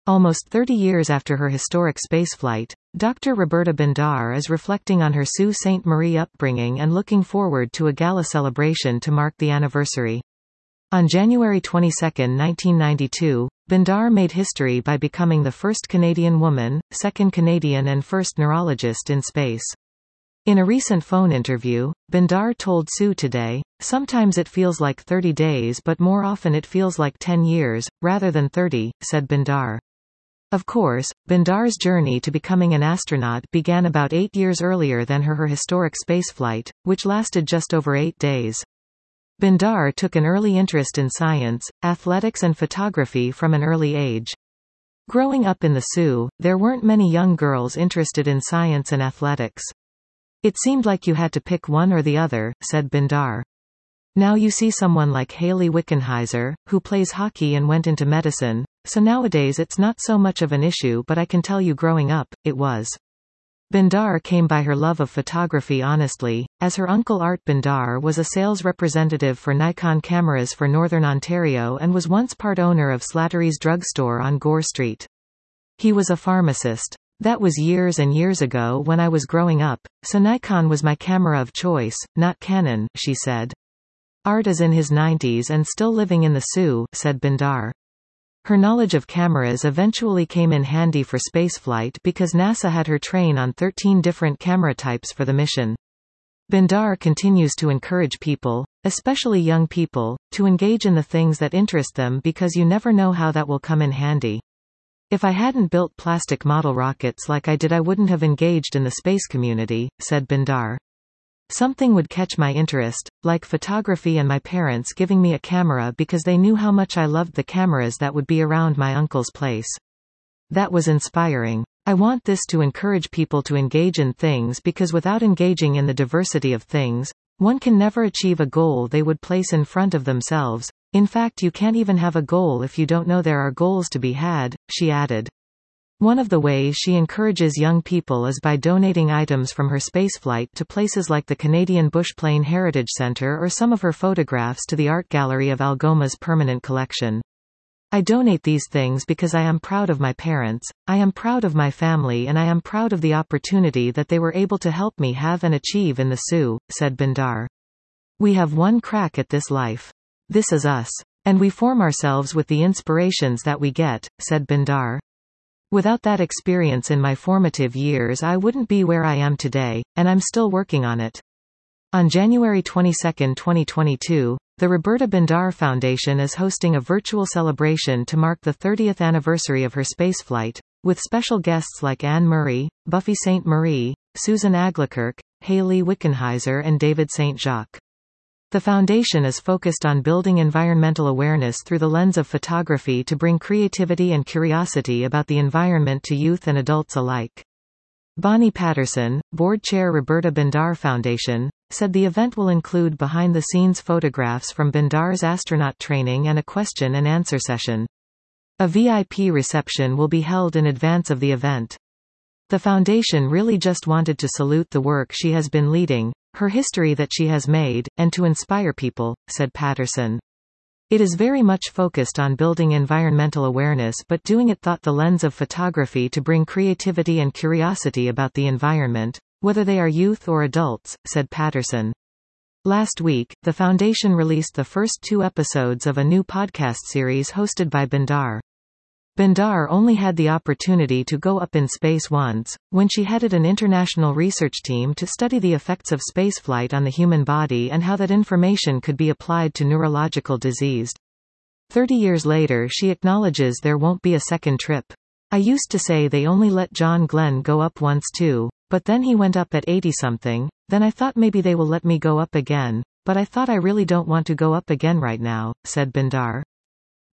Almost 30 years after her historic spaceflight, Dr. Roberta Bindar is reflecting on her Sault Ste. Marie upbringing and looking forward to a gala celebration to mark the anniversary. On January 22, 1992, Bindar made history by becoming the first Canadian woman, second Canadian and first neurologist in space. In a recent phone interview, Bindar told Sault Today, "Sometimes it feels like 30 days but more often it feels like 10 years, rather than 30, said Bindar. Of course, Bindar's journey to becoming an astronaut began about 8 years earlier than her historic spaceflight, which lasted just over 8 days. Bindar took an early interest in science, athletics and photography from an early age. Growing up in the Sault, there weren't many young girls interested in science and athletics. It seemed like you had to pick one or the other, said Bindar. Now you see someone like Hayley Wickenheiser, who plays hockey and went into medicine, so nowadays it's not so much of an issue, but I can tell you growing up, it was. Bindar came by her love of photography honestly, as her uncle Art Bindar was a sales representative for Nikon cameras for Northern Ontario and was once part owner of Slattery's drugstore on Gore Street. He was a pharmacist. That was years and years ago when I was growing up, so Nikon was my camera of choice, not Canon, she said. Art is in his 90s and still living in the Sault, said Bindar. Her knowledge of cameras eventually came in handy for spaceflight because NASA had her train on 13 different camera types for the mission. Bindar continues to encourage people, especially young people, to engage in the things that interest them because you never know how that will come in handy. If I hadn't built plastic model rockets like I did, I wouldn't have engaged in the space community, said Bindar. Something would catch my interest, like photography, and my parents giving me a camera because they knew how much I loved the cameras that would be around my uncle's place. That was inspiring. I want this to encourage people to engage in things because without engaging in the diversity of things, one can never achieve a goal they would place in front of themselves. In fact, you can't even have a goal if you don't know there are goals to be had, she added. One of the ways she encourages young people is by donating items from her spaceflight to places like the Canadian Bushplane Heritage Centre or some of her photographs to the Art Gallery of Algoma's permanent collection. I donate these things because I am proud of my parents, I am proud of my family, and I am proud of the opportunity that they were able to help me have and achieve in the Sault, said Bindar. We have one crack at this life. This is us. And we form ourselves with the inspirations that we get, said Bindar. Without that experience in my formative years, I wouldn't be where I am today, and I'm still working on it. On January 22, 2022, the Roberta Bindar Foundation is hosting a virtual celebration to mark the 30th anniversary of her spaceflight, with special guests like Anne Murray, Buffy St. Marie, Susan Aglikirk, Hayley Wickenheiser, and David St. Jacques. The foundation is focused on building environmental awareness through the lens of photography to bring creativity and curiosity about the environment to youth and adults alike. Bonnie Patterson, board chair Roberta Bindar Foundation, said the event will include behind-the-scenes photographs from Bindar's astronaut training and a question-and-answer session. A VIP reception will be held in advance of the event. The foundation really just wanted to salute the work she has been leading, her history that she has made, and to inspire people, said Patterson. It is very much focused on building environmental awareness but doing it through the lens of photography to bring creativity and curiosity about the environment, whether they are youth or adults, said Patterson. Last week, the foundation released the first 2 episodes of a new podcast series hosted by Bindar. Bindar only had the opportunity to go up in space once, when she headed an international research team to study the effects of spaceflight on the human body and how that information could be applied to neurological disease. 30 years later, she acknowledges there won't be a second trip. I used to say they only let John Glenn go up once too, but then he went up at 80-something, then I thought maybe they will let me go up again, but I thought I really don't want to go up again right now, said Bindar.